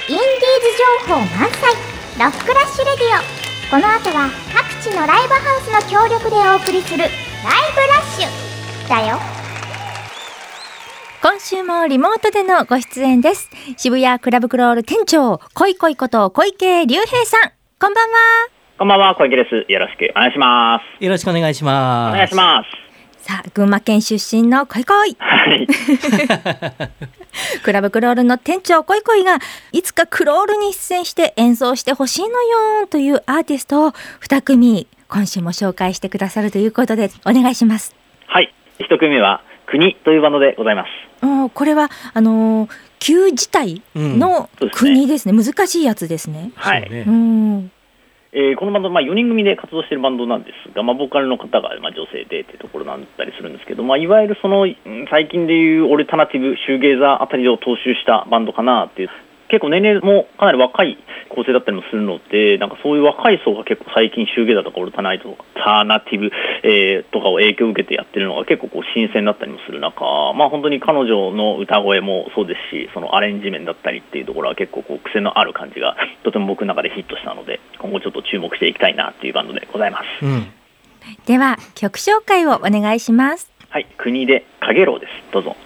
インディーズ情報満載ロックラッシュレディオ。この後は各地のライブハウスの協力でお送りするライブラッシュだよ。 今週もリモートでのご出演です。渋谷クラブクロール店長恋恋こと小池隆平さん、こんばんは。 こんばんは、小池です。よろしくお願いします。 よろしくお願いします。 お願いします。 さあ、群馬県出身の恋恋、 はい、 クラブクロールの店長恋恋がいつかクロールに出演して演奏してほしいのよというアーティストを2組今週も紹介してくださるということでお願いします。 はい、1組目は国というバンドでございます。 これは旧字体の国ですね、難しいやつですね。 はい、このバンド、4人組で活動しているバンドなんですが、ボーカルの方が女性でというところだったりするんですけど、いわゆるその最近でいうオルタナティブシューゲーザーあたりを踏襲したバンドかなっていう、結構年齢もかなり若い構成だったりもするので、なんかそういう若い層が結構最近シューゲーザーとかオルタナティブ、とかを影響を受けてやってるのが結構新鮮だったりもする中、本当に彼女の歌声もそうですし、そのアレンジ面だったりっていうところは結構癖のある感じがとても僕の中でヒットしたので、今後ちょっと注目していきたいなっていうバンドでございます。 では曲紹介をお願いします。 はい、国でかげろうです。どうぞ。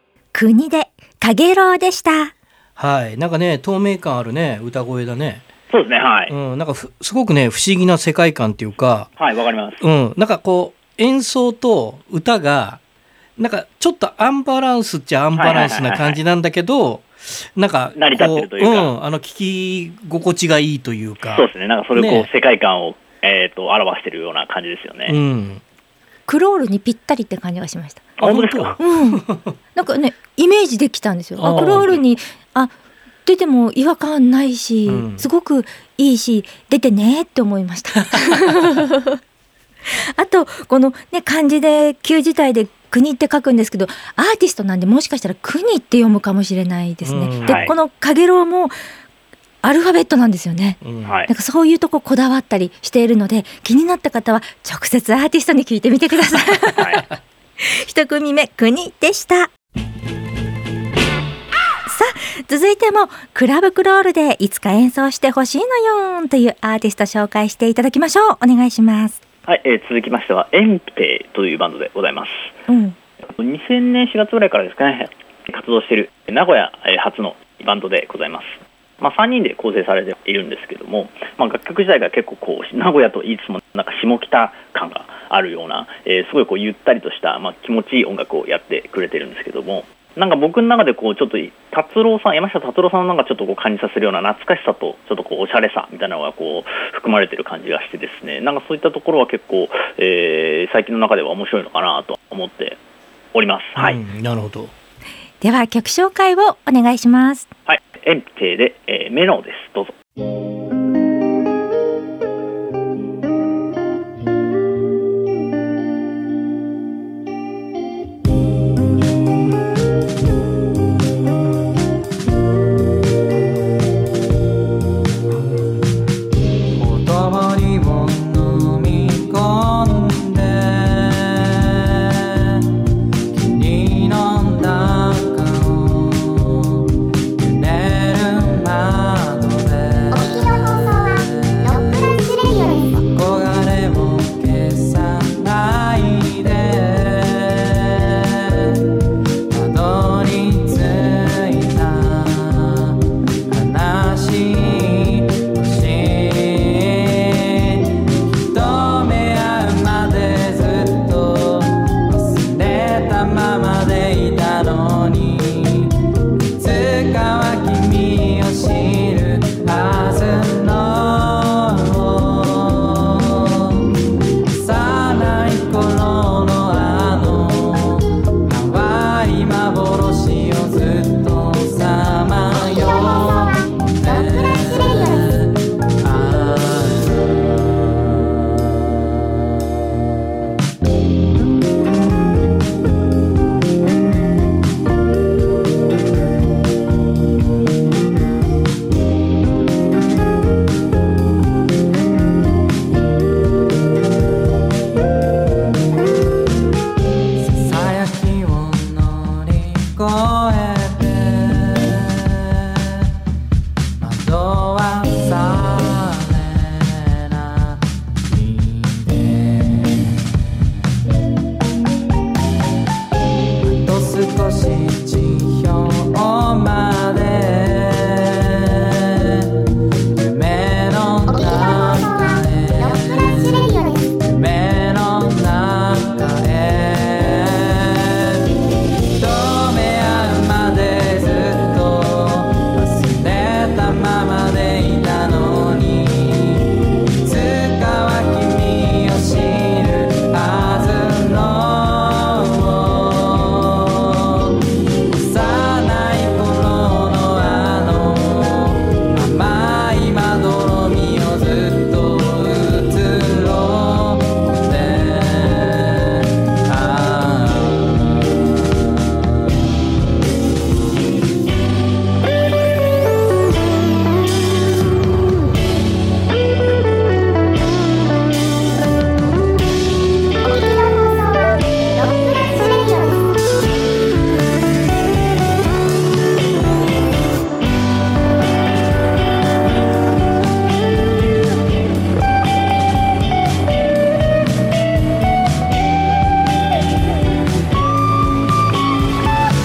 国でかげろうでした。 はい、なんかね透明感あるね歌声だね。 そうですね、はい。 なんかすごくね不思議な世界観っていうか、 はい、わかります。 なんかこう演奏と歌がなんかちょっとアンバランスっちゃアンバランスな感じなんだけど、なんか成り立ってるというか、 聞き心地がいいというか。 そうですね、なんかそれをこう、 ね、 世界観を、表してるような感じですよね。 クロールにぴったりって感じがしました。 本当ですか？ なんかねイメージできたんですよ。クロールに出ても違和感ないし、すごくいいし出てねって思いましたあとこのね漢字で旧字体で国って書くんですけど、アーティストなんでもしかしたら国って読むかもしれないですね。で、このかげろうもアルファベットなんですよね。なんかそういうとここだわったりしているので、気になった方は直接アーティストに聞いてみてください、一組目国でした。さあ続いてもクラブクロールでいつか演奏してほしいのよというアーティスト紹介していただきましょう。お願いします。 はい、続きましてはエンプテというバンドでございます。2000年4月ぐらいからですかね、活動している名古屋初のバンドでございます。3人で構成されているんですけども、楽曲自体が結構こう名古屋と言いつつもなんか下北感があるような、すごいこうゆったりとした、気持ちいい音楽をやってくれてるんですけども、なんか僕の中でこうちょっと山下達郎さんのなんかちょっとこう感じさせるような懐かしさとちょっとこうおしゃれさみたいなのがこう含まれてる感じがしてですね、なんかそういったところは結構、最近の中では面白いのかなと思っております。はい、 なるほど。 では曲紹介をお願いします。 はい、エンプテで、メノーです。どうぞ。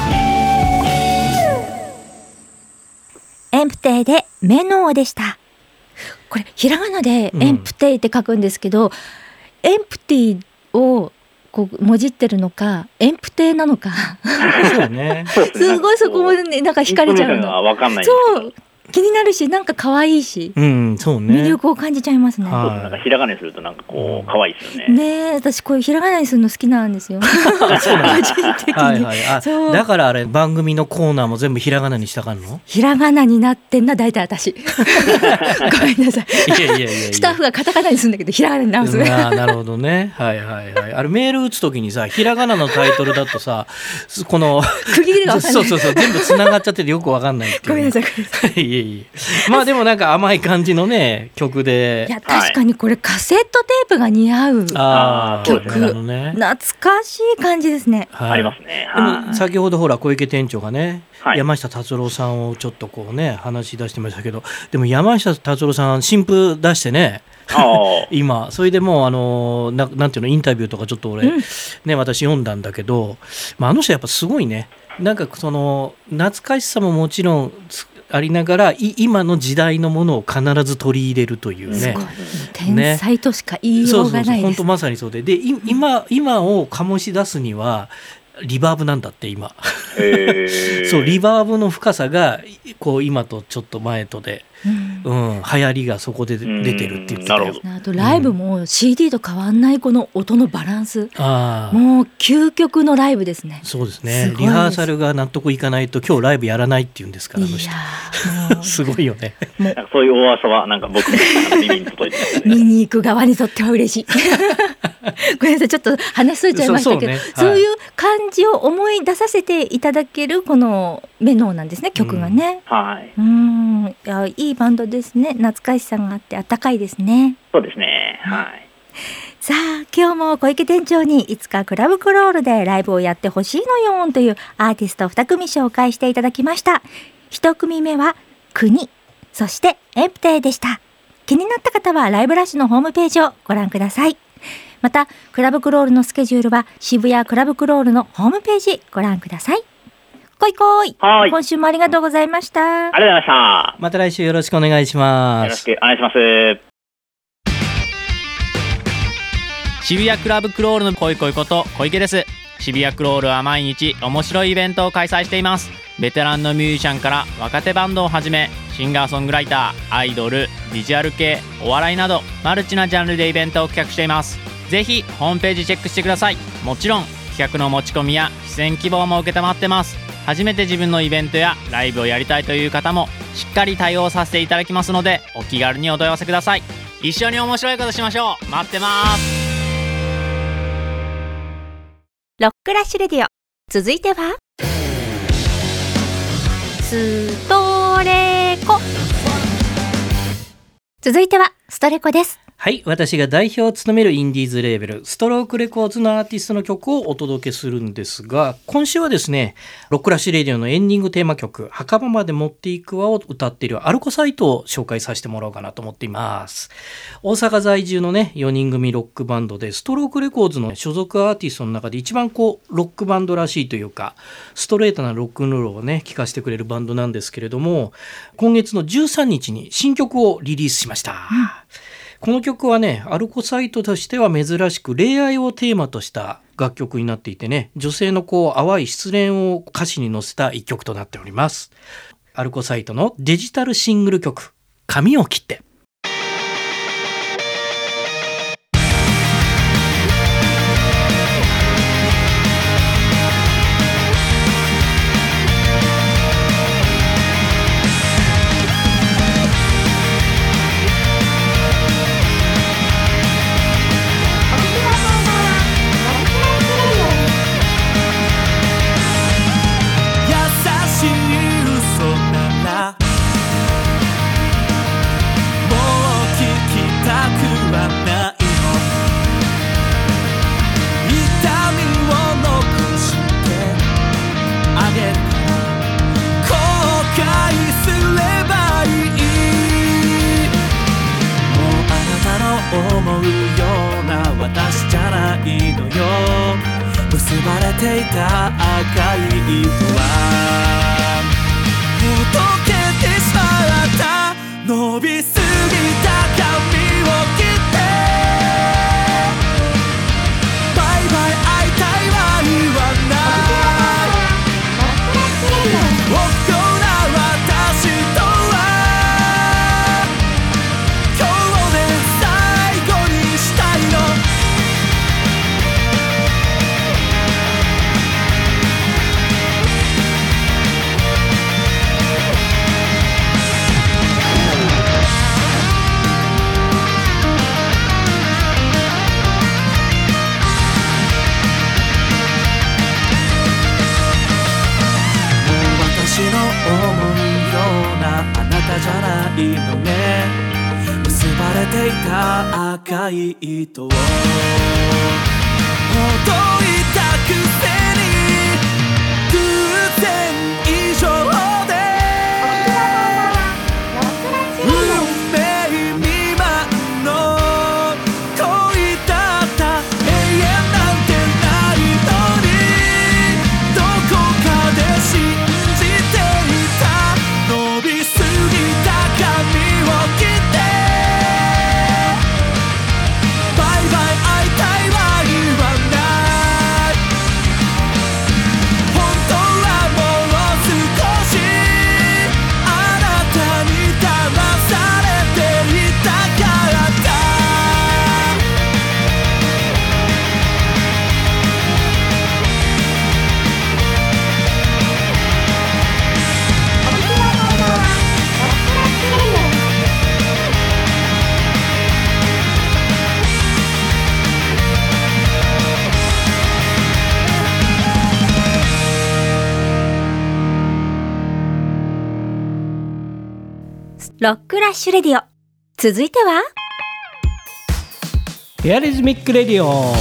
エンプテでメノーでした。 これひらがなでエンプテイって書くんですけど、エンプティをこうもじってるのかエンプテイなのかそうね。 すごいそこもねなんか惹かれちゃうの。 わかんないんですけど。 そう気になるしなんか可愛いし、 そうね。 魅力を感じちゃいますね。 なんかひらがなにするとなんかこう可愛いですよね。 ねえ、私こういうひらがなにするの好きなんですよ。 そうなんだ。 個人的に。 はいはい。あ、 そうだからあれ番組のコーナーも全部ひらがなにしたかんの？ ひらがなになってんな大体私。ごめんなさい。 いやいやいやいや。 スタッフがカタカナにするんだけどひらがなに直す。 なるほどね。はいはいはい。あれメール打つときにさ、ひらがなのタイトルだとさ、この区切りが分かんない。 そう全部つながっちゃっててよくわかんないっていう。 ごめんなさい。 いえいえ。まあでもなんか甘い感じのね曲で。 いや確かにこれカセットテープが似合う曲、 ね、 懐かしい感じですね。 ありますね。 でも先ほどほら小池店長がね、山下達郎さんをちょっとこうね話し出してましたけど、でも山下達郎さん新譜出してね。今それでもうなんていうのインタビューとかちょっと俺、ね私読んだんだけど、あの人やっぱすごいね。なんかその懐かしさももちろんありながら今の時代のものを必ず取り入れるというね、 天才としか言いようがないです。 本当まさにそうで、今を醸し出すにはリバーブなんだって今。そうリバーブの深さがこう今とちょっと前とで、流行りがそこで出てるって言ってたよ。 あとライブも CD と変わんないこの音のバランス、もう究極のライブですね。 そうですね。リハーサルが納得いかないと今日ライブやらないって言うんですから、すごいよね。 そういう噂はなんか僕の耳に届いてますね。 見に行く側にとっては嬉しい。ごめんなさいちょっと話しといちゃいましたけど、そういう感じを思い出させていただけるこのメノーなんですね、曲がね。いやいいバンドですね。懐かしさがあってあったかいですね。 そうですね。 さあ今日も小池店長にいつかクラブクロールでライブをやってほしいのよというアーティスト2組紹介していただきました。1組目は国、そしてエンプテイでした。気になった方はライブラッシュのホームページをご覧ください。またクラブクロールのスケジュールは渋谷クラブクロールのホームページご覧ください。こいこい、今週もありがとうございました。 ありがとうございました。 また来週よろしくお願いします。 よろしくお願いします。 渋谷クラブクロールのこいこいこと小池です。渋谷クロールは毎日面白いイベントを開催しています。ベテランのミュージシャンから若手バンドをはじめシンガーソングライター、アイドル、ビジュアル系、お笑いなどマルチなジャンルでイベントを企画しています。ぜひホームページチェックしてください。もちろん企画の持ち込みや出演希望も承ってます。初めて自分のイベントやライブをやりたいという方もしっかり対応させていただきますのでお気軽にお問い合わせください。一緒に面白いことしましょう。待ってます。 ロックラッシュレディオ、続いてはストレコ。続いてはストレコです。 はい、私が代表を務めるインディーズレーベルストロークレコーズのアーティストの曲をお届けするんですが、今週はですねロックラッシュレディオのエンディングテーマ曲墓場まで持っていくわを歌っているアルコサイトを紹介させてもらおうかなと思っています。大阪在住のね4人組ロックバンドで、ストロークレコーズの所属アーティストの中で一番こうロックバンドらしいというかストレートなロックンロールをね聴かせてくれるバンドなんですけれども、今月の13日に新曲をリリースしました。この曲はねアルコサイトとしては珍しく恋愛をテーマとした楽曲になっていてね、女性のこう淡い失恋を歌詞に乗せた一曲となっております。アルコサイトのデジタルシングル曲髪を切って。 結ばれていた赤い糸はほどけてしまった。伸びすぎた切ってバイバイ会いたいは言わない臆病な私とは今日で最後にしたいの私の思うようなあなたじゃないのね結ばれていた赤い糸をほどいたくせに偶然以上で運命未満の恋だった永遠なんてないのにどこかで信じていた伸びすぎた髪を切ってバイバイ会いたいは言わない本当はもう少しあなたに騙されていたからだロックラッシュレディオ。続いてはエアリズミックレディオ。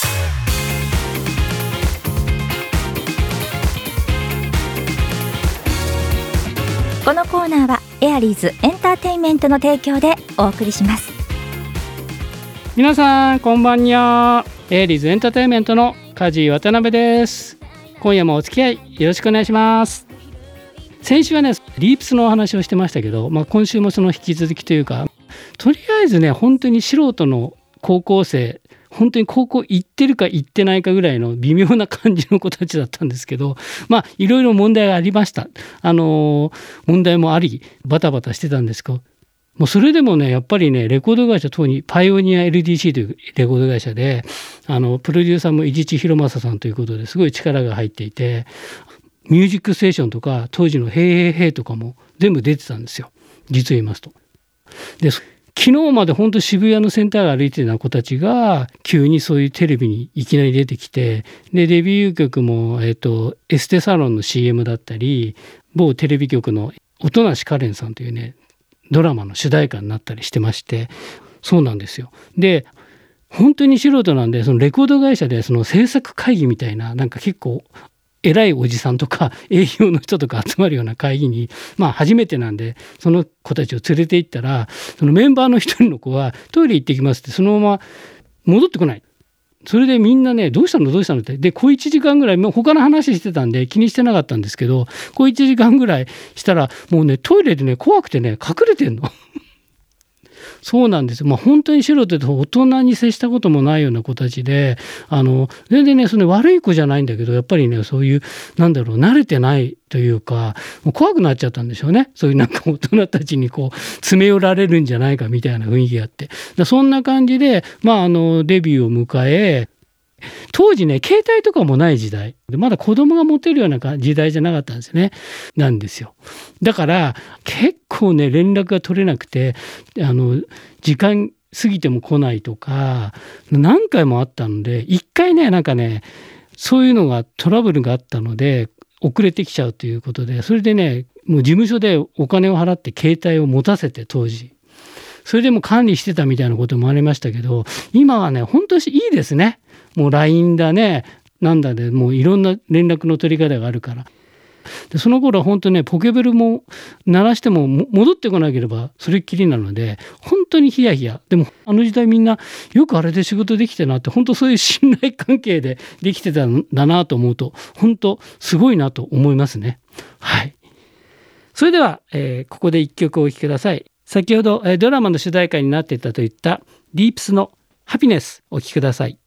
このコーナーはエアリーズエンターテインメントの提供でお送りします。 皆さんこんばんにゃ。エアリーズエンターテインメントの梶渡辺です。今夜もお付き合いよろしくお願いします。先週はねリープスのお話をしてましたけど、今週もその引き続きというか、とりあえずね本当に素人の高校生、本当に高校行ってるか行ってないかぐらいの微妙な感じの子たちだったんですけど、いろいろ問題がありました。問題もありバタバタしてたんですけど、もうそれでもねやっぱりねレコード会社等にパイオニア LDC というレコード会社でプロデューサーも伊地知博正さんということですごい力が入っていて、ミュージックステーションとか当時のヘイヘイヘイとかも全部出てたんですよ、実を言いますと。で昨日まで本当渋谷のセンターを歩いてた子たちが急にそういうテレビにいきなり出てきて、でデビュー曲も、エステサロンの CM だったり、某テレビ局の音無カレンさんというねドラマの主題歌になったりしてまして、そうなんですよ。で本当に素人なんで、そのレコード会社でその制作会議みたいな、なんか結構偉いおじさんとか営業の人とか集まるような会議に初めてなんで、その子たちを連れて行ったら、そのメンバーの一人の子はトイレ行ってきますってそのまま戻ってこない。それでみんなねどうしたのって、で小1時間ぐらい他の話してたんで気にしてなかったんですけど、小1時間ぐらいしたらもうねトイレでね怖くてね隠れてんのそうなんですよ。本当に素人で大人に接したこともないような子たちで、全然ねその悪い子じゃないんだけど、やっぱりねそういう慣れてないというか、もう怖くなっちゃったんでしょうね。そういうなんか大人たちにこう詰め寄られるんじゃないかみたいな雰囲気があって、そんな感じでデビューを迎え、当時ね携帯とかもない時代で、まだ子供が持てるような時代じゃなかったんですね。なんですよ。だから結構ね連絡が取れなくて、時間過ぎても来ないとか何回もあったので、一回ねそういうのがトラブルがあったので遅れてきちゃうということで、それでねもう事務所でお金を払って携帯を持たせて、当時それでも管理してたみたいなこともありましたけど、今はね本当にいいですね。もう LINE だねなんだで、もういろんな連絡の取り方があるから。でその頃は本当ねポケベルも鳴らしても戻ってこなければそれっきりなので、本当にヒヤヒヤ。でもあの時代みんなよくあれで仕事できてなって、本当そういう信頼関係でできてたんだなと思うと本当すごいなと思いますね。はい。それでは、ここで一曲お聴きください。 先ほどドラマの主題歌になっていたといったリープスのハピネスお聴きください。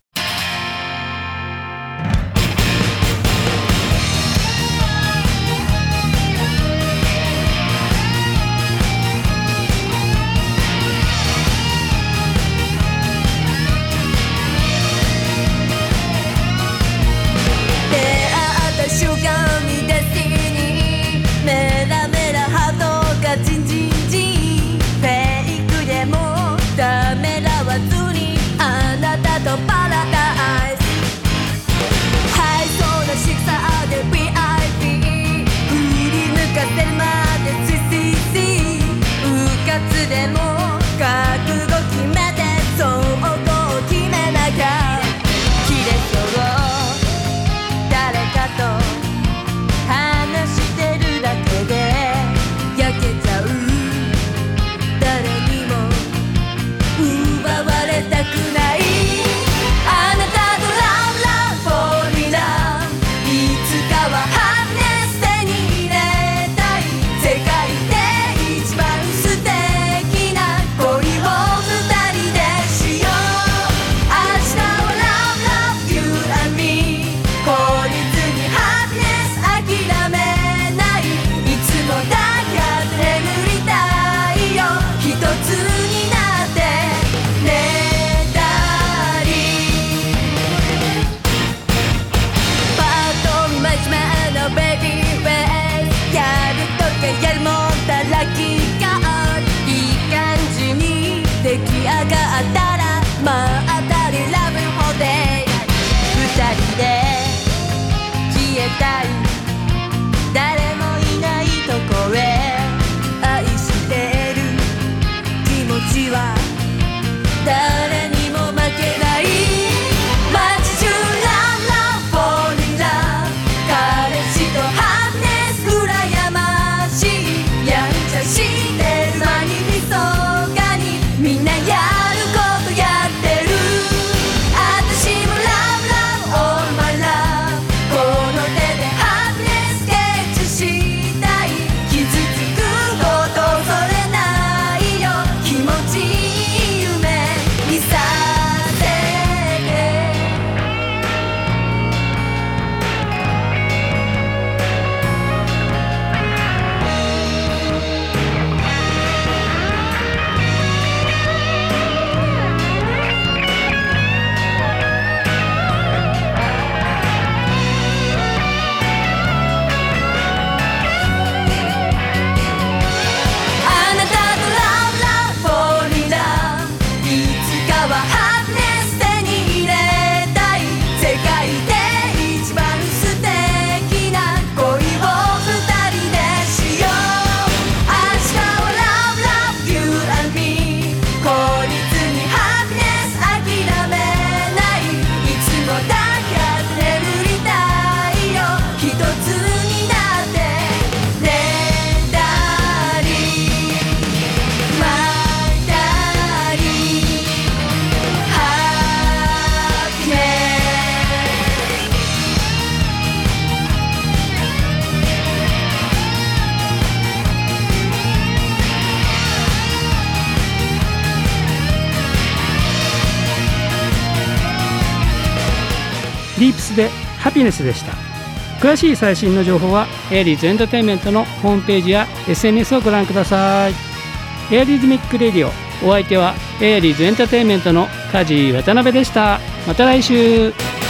リープスでハピネスでした。詳しい最新の情報はエアリーズエンターテインメントのホームページや SNS をご覧ください。エアリズミックレディオ、お相手はエアリーズエンターテインメントの梶渡辺でした。また来週。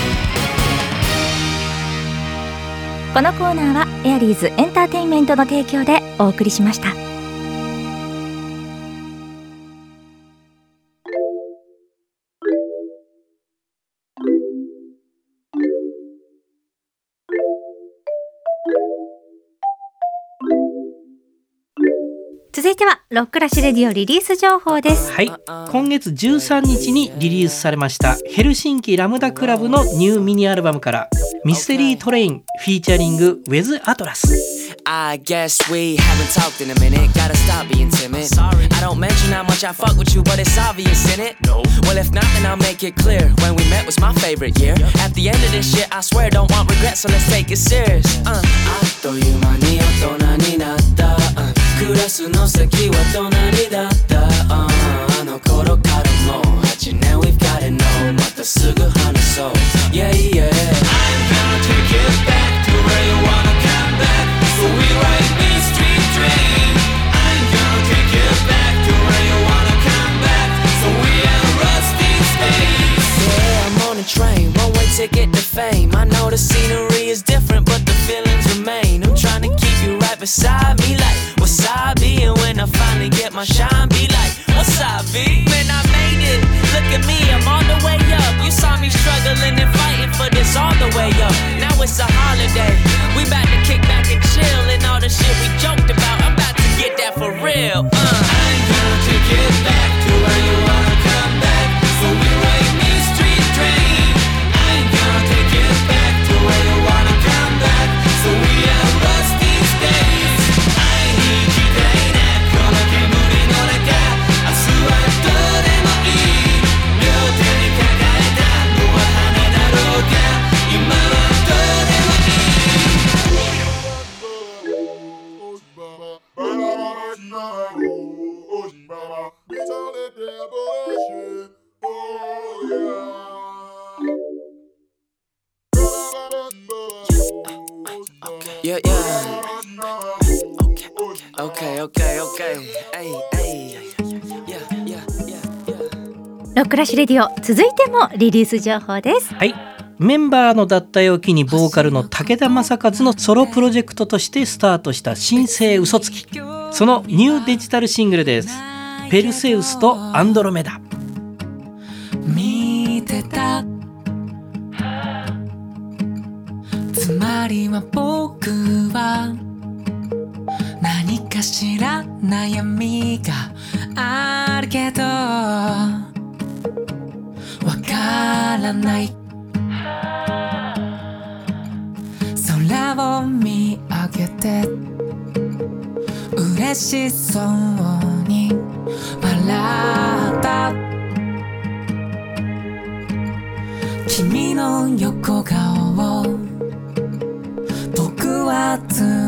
このコーナーはエアリーズエンターテインメントの提供でお送りしました。続いてはロックラッシュレディオリリース情報です。 はい、今月13日にリリースされましたヘルシンキラムダクラブのニューミニアルバムからミステリートレインフィーチャリングウェズ・アトラス。 I guess we haven't talked in a minute. Gotta stop being timid. Sorry. I don't mention how much I fuck with you, but it's obvious in it. No. Well, if not, then I'll make it clear. When we met was my favorite year. At the end of this shit, I swear, don't want regrets, so let's take it serious. あっという間に大人になった。 クラスの席は隣だった、あの頃からもう8年 We've got it know またすぐ話そう Yeah yeah I'm gonna take you back to where you wanna come back So we ride this street train I'm gonna take you back to where you wanna come back So we are rusty space Yeah I'm on a train one way ticket to fame I know the scenery is different but the feelings remain I'm trying to keep you right beside me like wasabi and when I finally get my shine be like wasabi man I made it look at me I'm all the way up you saw me struggling and fighting for this all the way up now it's a holiday we about to kick back and chill and all the shit we joked about I'm about to get that for real I'm gonna take it back to where you wanna come back so we ride me street train I'm gonna take it back to where you wanna come back so we are rusty days I need you dayなこの煙の中明日はどうでもいい両手に抱えたのは花だろうか今はどうでもいいYeah, yeah. Okay. Hey. Yeah. ロックラッシュレディオ続いてもリリース情報です。 はい、メンバーの脱退を機にボーカルの武田正和のソロプロジェクトとしてスタートした新生嘘つきそのニューデジタルシングルです。ペルセウスとアンドロメダ見てたつまりは僕は何かしら悩みがあるけどわからない空を見上げて嬉しそうに笑った君の横顔を僕はず